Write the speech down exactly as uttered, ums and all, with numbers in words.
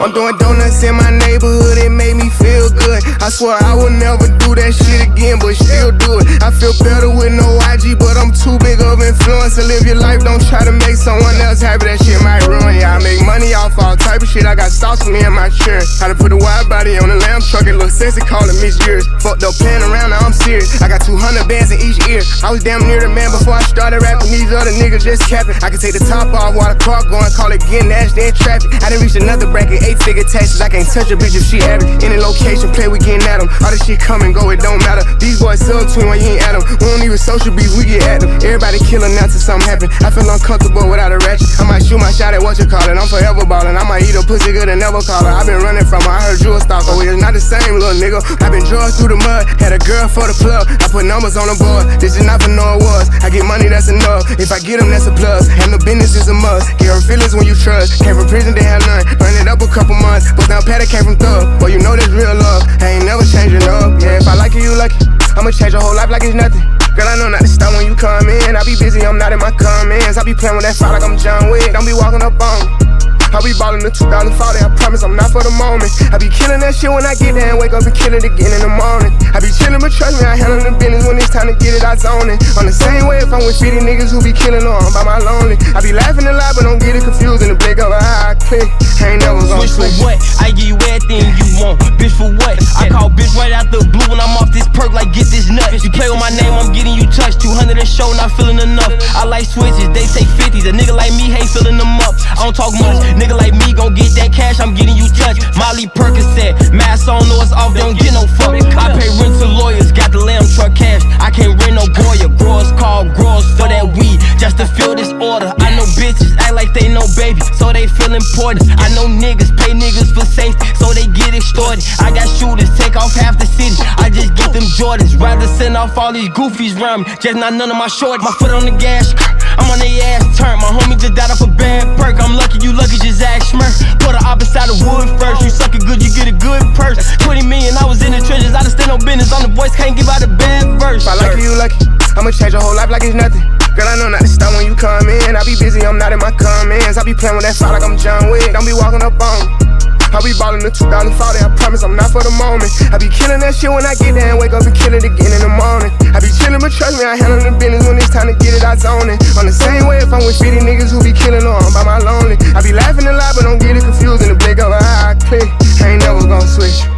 I'm doing donuts in my neighborhood, it made me feel good. I swear I will never do that shit again, but still do it. I feel better with no I G, but I'm too big of influence to live your life. Don't try to make someone else happy, that shit might ruin ya. I make money off all type of shit, I got stocks for me and my church. How to put a wide body on the lamb truck, it look sexy, call it Miss Years. Fucked up playing around, now I'm serious. I got two hundred bands in each ear. I was damn near the man before I started rapping, these other niggas just capping. I can take the top off while the car going, call it getting nasty in traffic. I done reached another bracket, eight figure taxes. I can't touch a bitch if she average. Any location, play, we getting at them. All this shit come and go, it don't matter. These boys sub-twin when you ain't at them. We don't even social beef, we get at them. Everybody killing now till something happen. I feel uncomfortable without a ratchet. I might shoot my shot at what you call it. I'm forever ballin'. I might eat a pussy good and never call her. I been running from her, I heard you a stalker. Oh, it's not the same, little nigga. I been drugged through the mud, had a girl for the plug. I put numbers on the board, this is not for no awards. I get money, that's enough. If I get them, that's a plus. Handle business is a must. Get her feelings when you trust. Came from prison, they had none. Run it up a couple months. But now Patty came from thug. Well, you know that's real love. I ain't never changing up. Yeah, if I like you, you like it. I'ma change your whole life like it's nothing. Girl, I know not to stop when you come in. I be busy, I'm not in my comments. I be playing with that fire like I'm John Wick. Don't be walking up on me. I be ballin' the two thousand forty, I promise I'm not for the moment. I be killing that shit when I get there and wake up and kill it again in the morning. I be chillin', but trust me, I handle the business when it's time to get it, I zone it. On the same way if I'm with fifty niggas who be killing or I'm by my lonely. I be laughing a lot, but don't get it confused in the blink of an eye, I click. I ain't never gon' switch. For what? I give you everything you want. Bitch, for what? I call bitch right out the blue when I'm off this perk, like get this nut. You play with my name, I'm getting you touched. two hundred a show, not feeling enough. I like switches, they take fifties. A nigga like me hate filling them up. I don't talk much. Nigga like me gon' get that cash, I'm getting you touched. Molly Percocet, mask on, know it's off, they don't get no fuck. I pay rent to lawyers, got the lamb truck cash. I can't rent no Goya. Growers call growers for that weed, just to fill this order. I know bitches act like they know baby, so they feel important. I know niggas pay niggas for safety, so they get extorted. I got shooters, take off half the city, I just get them Jordans. Rather send off all these goofies round me, just not none of my shorties. My foot on the gas, I'm on their ass turn. My homie just died off a bad perk. I'm lucky, you lucky, just ask Smurf. Put her up beside the wood first. You suck it good, you get a good purse. twenty million, I was in the trenches. I done stand on business. On the voice, can't give out a bad verse. If I like you, you like it. I'ma change your whole life like it's nothing. Girl, I know not to stop when you come in. I be busy, I'm not in my comments. I be playing with that fire like I'm John Wick. Don't be walking up on me. I be ballin' the two thousand forty, I promise I'm not for the moment. I be killing that shit when I get there and wake up and kill it again in the morning. I be chillin', but trust me, I handle the business when it's time to get it, I zone it. On the same way if I'm with fifty niggas who be killing or I'm by my lonely. I be laughing a lot, but don't get it confused in the blink of an eye, I click. I ain't never gon' switch.